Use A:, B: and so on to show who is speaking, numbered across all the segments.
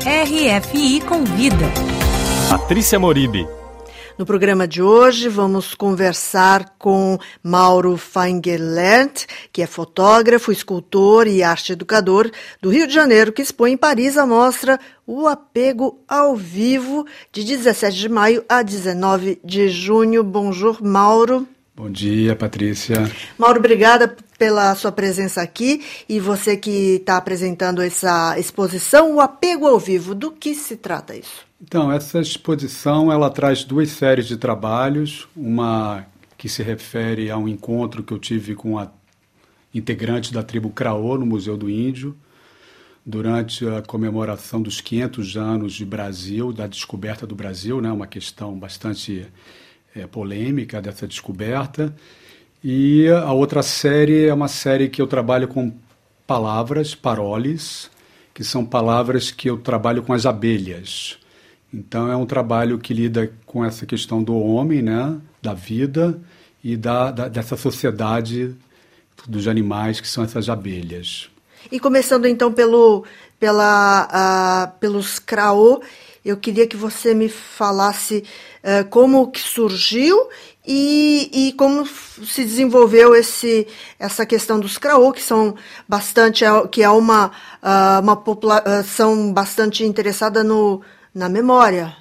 A: RFI Convida.
B: Patrícia Moribe.
C: No programa de hoje, vamos conversar com Mauro Feigenlerth, que é fotógrafo, escultor e arte-educador do Rio de Janeiro, que expõe em Paris a mostra O Apego ao Vivo, de 17 de maio a 19 de junho. Bonjour, Mauro.
D: Bom dia, Patrícia.
C: Mauro, obrigada pela sua presença aqui. E você que está apresentando essa exposição, O Apego ao Vivo, do que se trata isso?
D: Então, essa exposição ela traz duas séries de trabalhos, uma que se refere a um encontro que eu tive com a integrante da tribo Craô no Museu do Índio, durante a comemoração dos 500 anos de Brasil, da descoberta do Brasil, né, uma questão bastante polêmica dessa descoberta. E a outra série é uma série que eu trabalho com palavras, paroles, que são palavras que eu trabalho com as abelhas. Então, é um trabalho que lida com essa questão do homem, né, da vida e dessa sociedade dos animais, que são essas abelhas.
C: E começando, então, pelos Craô, eu queria que você me falasse como que surgiu e como se desenvolveu essa questão dos Craô, que são uma população bastante interessada na memória.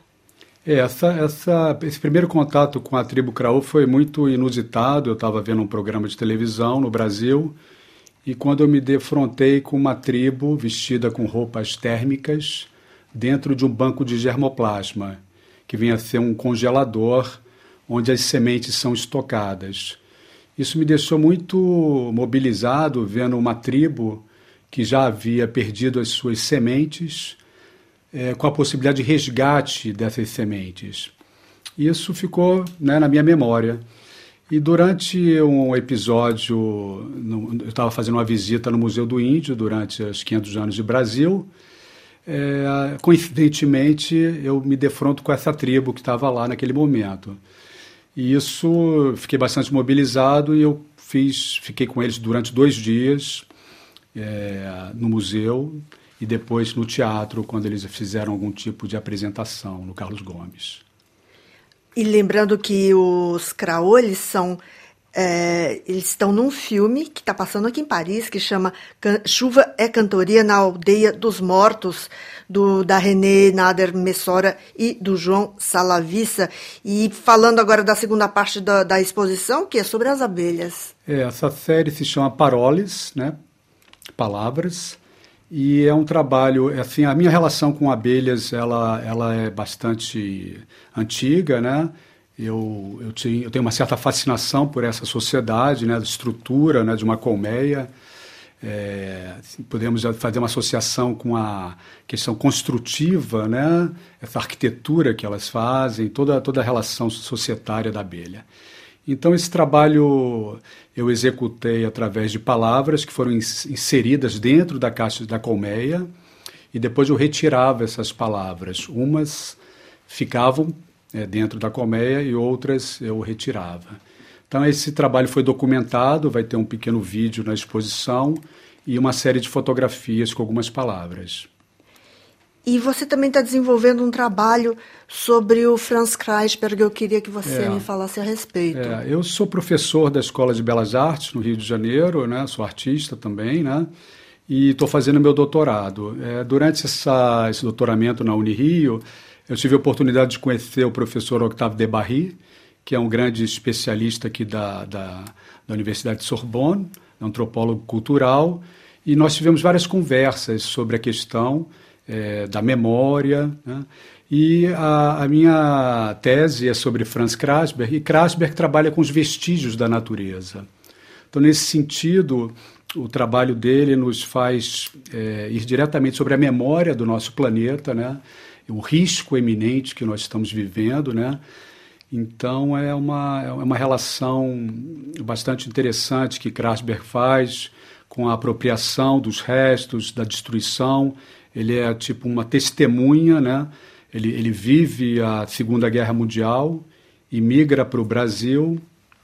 D: Esse primeiro contato com a tribo Craô foi muito inusitado. Eu estava vendo um programa de televisão no Brasil e quando eu me defrontei com uma tribo vestida com roupas térmicas dentro de um banco de germoplasma, que vem a ser um congelador onde as sementes são estocadas. Isso me deixou muito mobilizado, vendo uma tribo que já havia perdido as suas sementes, com a possibilidade de resgate dessas sementes. Isso ficou, né, na minha memória. E durante um episódio, eu estava fazendo uma visita no Museu do Índio durante os 500 anos de Brasil. Coincidentemente, eu me defronto com essa tribo que estava lá naquele momento. E isso, fiquei bastante mobilizado e eu fiquei com eles durante 2 dias no museu e depois no teatro, quando eles fizeram algum tipo de apresentação no Carlos Gomes.
C: E lembrando que os Craô, eles estão num filme que está passando aqui em Paris, que chama Chuva é Cantoria na Aldeia dos Mortos, da René Nader Messora e do João Salavissa. E falando agora da segunda parte da exposição, que é sobre as abelhas.
D: Essa série se chama Paroles, né? Palavras. E é um trabalho, assim, a minha relação com abelhas, ela é bastante antiga, né? Eu tenho uma certa fascinação por essa sociedade, né, da estrutura, né, de uma colmeia. Podemos fazer uma associação com a questão construtiva, né, essa arquitetura que elas fazem, toda a relação societária da abelha. Então, esse trabalho eu executei através de palavras que foram inseridas dentro da caixa da colmeia e depois eu retirava essas palavras. Umas ficavam dentro da colmeia e outras eu retirava. Então, esse trabalho foi documentado, vai ter um pequeno vídeo na exposição e uma série de fotografias com algumas palavras.
C: E você também está desenvolvendo um trabalho sobre o Franz Kreisberg. Eu queria que você me falasse a respeito.
D: Eu sou professor da Escola de Belas Artes no Rio de Janeiro, né? Sou artista também, né? E estou fazendo meu doutorado. Durante esse doutoramento na Unirio, eu tive a oportunidade de conhecer o professor Octave Debarry, que é um grande especialista aqui da Universidade de Sorbonne, antropólogo cultural, e nós tivemos várias conversas sobre a questão da memória, né? E a minha tese é sobre Franz Kreisberg, e Kreisberg trabalha com os vestígios da natureza. Então, nesse sentido, o trabalho dele nos faz ir diretamente sobre a memória do nosso planeta, né? O risco eminente que nós estamos vivendo, né? Então, é uma relação bastante interessante que Kreisberg faz com a apropriação dos restos, da destruição. Ele é tipo uma testemunha, né? Ele vive a Segunda Guerra Mundial e migra para o Brasil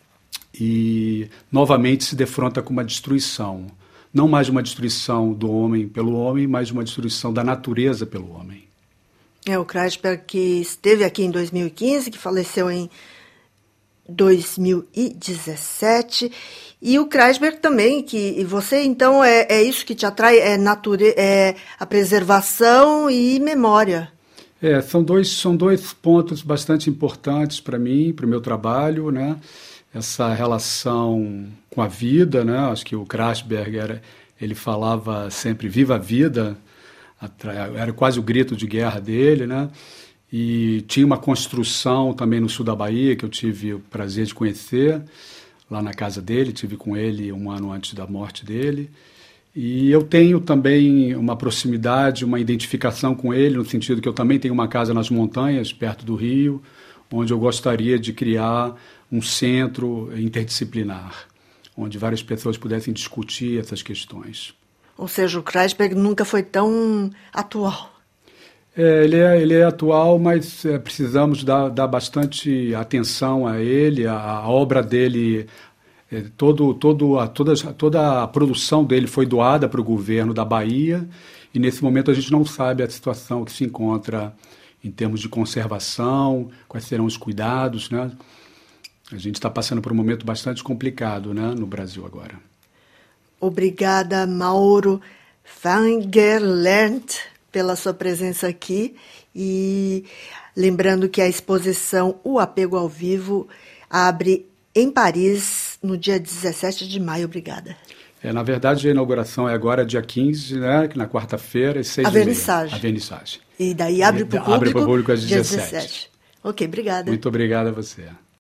D: e novamente se defronta com uma destruição. Não mais uma destruição do homem pelo homem, mas uma destruição da natureza pelo homem.
C: É o Kreisberg que esteve aqui em 2015, que faleceu em 2017. E o Kreisberg também, e você, então, é isso que te atrai, é a preservação e memória.
D: São dois pontos bastante importantes para mim, para o meu trabalho, né? Essa relação com a vida, né? Acho que o Kreisberg ele falava sempre "viva a vida", era quase o grito de guerra dele, né? E tinha uma construção também no sul da Bahia, que eu tive o prazer de conhecer, lá na casa dele, tive com ele um ano antes da morte dele. E eu tenho também uma proximidade, uma identificação com ele, no sentido que eu também tenho uma casa nas montanhas, perto do Rio, onde eu gostaria de criar um centro interdisciplinar, onde várias pessoas pudessem discutir essas questões.
C: Ou seja, o Kreisberg nunca foi tão atual.
D: Ele é atual, mas precisamos dar bastante atenção a ele, a obra dele. Toda a produção dele foi doada para o governo da Bahia, e nesse momento a gente não sabe a situação que se encontra em termos de conservação, quais serão os cuidados, né? A gente está passando por um momento bastante complicado, né, no Brasil agora.
C: Obrigada, Mauro Vangerlent, pela sua presença aqui. E lembrando que a exposição O Apego ao Vivo abre em Paris no dia 17 de maio. Obrigada.
D: Na verdade, a inauguração é agora, dia 15, né, na quarta-feira, às 6h30.
C: A vernissage. E daí abre para o público,
D: às 17h.
C: Ok, obrigada.
D: Muito obrigado a você.